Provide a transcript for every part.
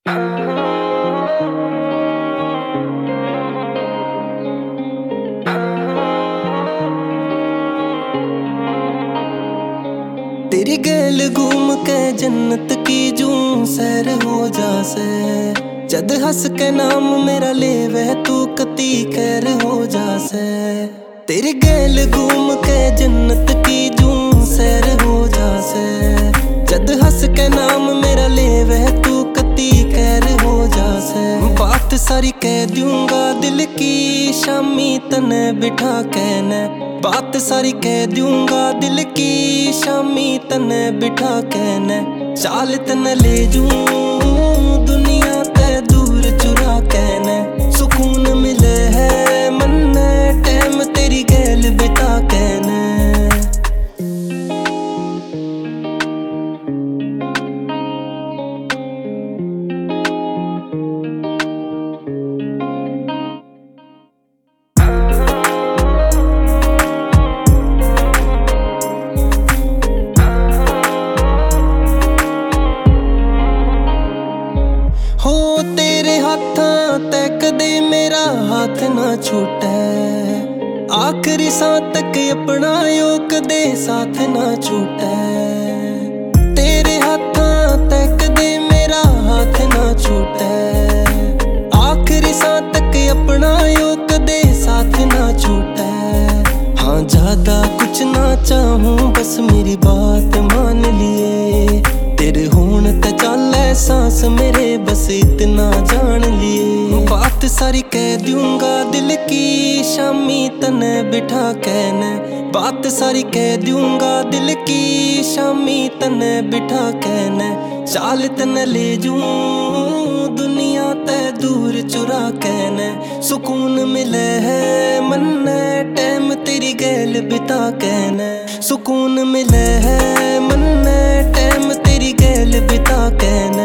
तेरी गैल घूम के जन्नत की जूं सैर हो जासे। जद हंस के नाम मेरा लेवे तू कती खैर हो जासे। तेरी गैल घूम के जन्नत की जूं सैर हो जासे। जद हंस के नाम मेरा लेवे तू कती खैर हो जासे। बात सारी कह दूंगा दिल की शामी तने बिठा के न। बात सारी कह दूंगा दिल की शामी तने बिठा के न। चाल तने ले जूं दुनिया ते दूर चुरा के न। सुकून मिले है मन ने टाइम तेरी गैल बिता के न। हो तेरे हाथां ते कदे मेरा हाथ ना छूटे। आखिरी सांस तक अपना यो कदे साथ ना छूटे। तेरे हाथां ते कदे मेरा हाथ ना छूटे। आखिरी सांस तक अपना यो कदे साथ ना छूटे। हाँ ज्यादा कुछ ना चाहूं बस मेरी बात मान लिए। तेरे होण ते चाले सांस मेरे बस इतना जान लिए। बात सारी कह दूंगा दिल की शामी तने बिठा के न। बात सारी कह दूंगा दिल की शामी तने बिठा के न। चाल तने ले जूं दुनिया ते दूर चुरा के न। सुकून मिले है मन ने टाइम तेरी गैल बिता के न। सुकून मिले है मन ने टाइम तेरी गैल बिता के न।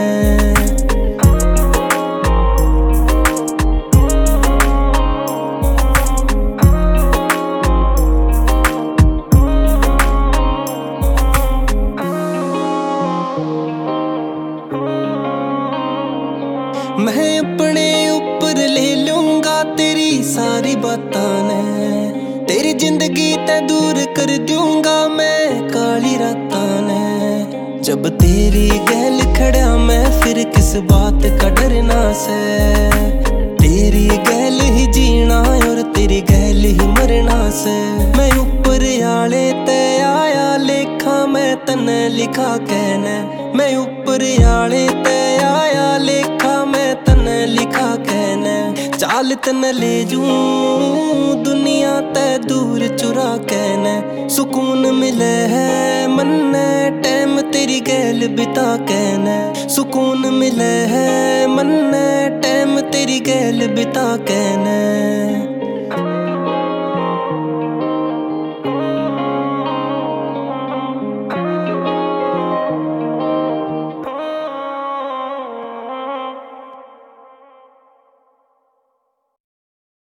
मैं अपने ऊपर ले लूंगा तेरी सारी बातां ने। तेरी जिंदगी ते दूर कर दूंगा मैं काली रातां ने। जब तेरी गैल खड़ा मैं फिर किस बात का डरना से। तेरी गैल ही जीना और तेरी गैल ही मरना से। मैं ऊपर आले ते आया लेखा मैं तने लिखा कहना। मैं ऊपर आले ते आया लेखा मैं तने लिखा कहना। चाल तने ले जूं दुनिया ते दूर चुरा कहना। सुकून मिले है मन ने टाइम तेरी गैल बिता कहना। सुकून मिले है मन ने टाइम तेरी गैल बिता कहना।